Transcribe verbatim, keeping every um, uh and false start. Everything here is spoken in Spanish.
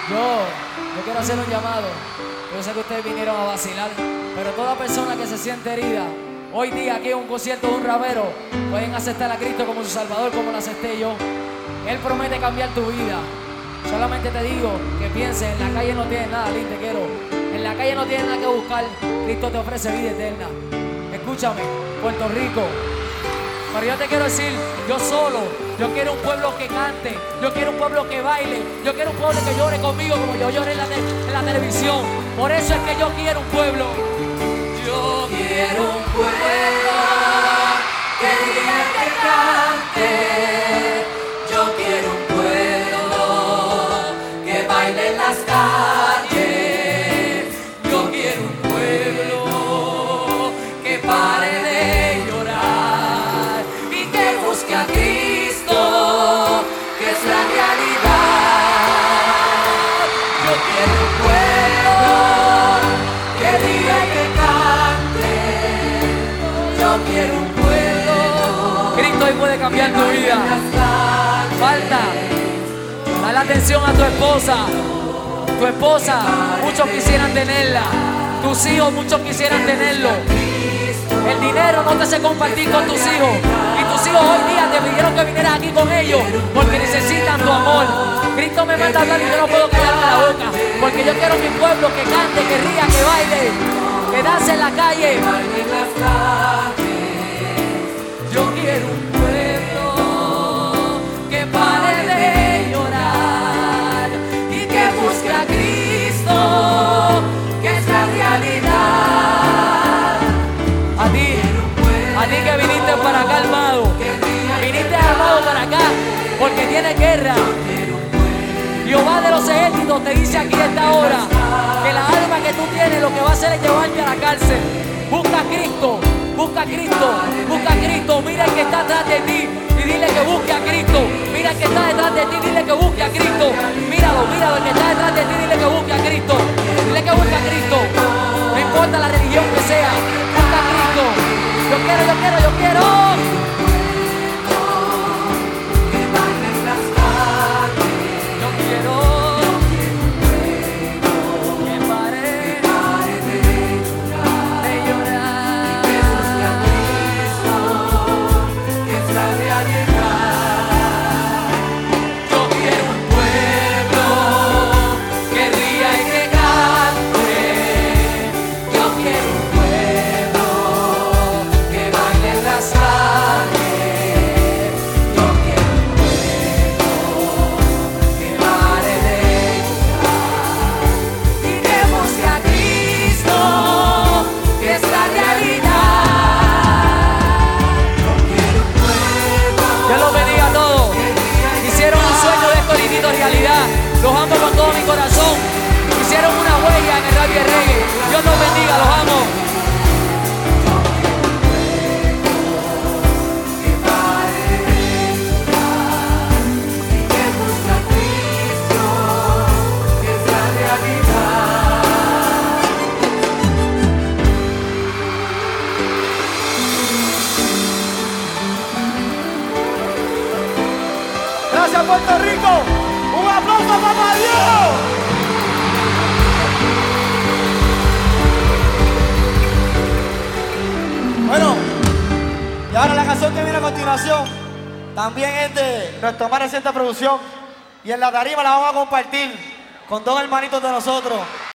Yo, yo quiero hacer un llamado. Yo sé que ustedes vinieron a vacilar, pero toda persona que se siente herida, hoy día aquí en un concierto de un rapero, pueden aceptar a Cristo como su Salvador, como lo acepté yo. Él promete cambiar tu vida. Solamente te digo que pienses, en la calle no tienes nada, Lin, te quiero. En la calle no tienes nada que buscar. Cristo te ofrece vida eterna. Escúchame, Puerto Rico. Pero yo te quiero decir, yo solo, yo quiero un pueblo que cante, yo quiero un pueblo que baile, yo quiero un pueblo que llore conmigo como yo lloré en la, en la televisión. Por eso es que yo quiero un pueblo. Yo quiero un pueblo que diga que cante. Yo quiero un pueblo que baile en las calles. Yo quiero un pueblo que pare de llorar y que busque a Cristo, que es la realidad. Yo quiero un pueblo que diga que cante. Yo quiero un pueblo. Cristo hoy puede cambiar tu vida. Falta. Dale atención a tu esposa. Tu esposa, muchos quisieran tenerla. Tus hijos, muchos quisieran tenerlo. El dinero no te hace compartir con tus hijos. Y tus hijos hoy día te pidieron que vinieras aquí con ellos porque necesitan tu amor. Cristo me manda a hablar y yo no puedo callarme la boca. Porque yo quiero mi pueblo que cante, que ría, que baile, que dance en la calle. Yo quiero un pueblo que pare de llorar y que busque a Cristo, que es la realidad. A ti, a ti que viniste para acá armado, viniste armado para acá porque tienes guerra. Jehová de los ejércitos te dice aquí a esta hora que la alma que tú tienes lo que va a hacer es llevarte a la cárcel. Busca a Cristo, busca a Cristo, busca a Cristo. Mira el que está atrás de ti y dile que busque a Cristo. Mira el que está detrás de ti, dile que busque a Cristo. Míralo, míralo, el que está detrás de ti, dile que busque a Cristo. Dile que busque a Cristo. No importa la religión que sea, busca a Cristo. Yo quiero, yo quiero, yo quiero. Realidad, los amo con todo mi corazón. Hicieron una huella en el rap y el reggae. Dios los bendiga, los amo. Gracias, Puerto Rico. ¡Un aplauso a Papá Dios! Bueno, y ahora la canción que viene a continuación también es de nuestra más reciente producción y en la tarima la vamos a compartir con dos hermanitos de nosotros.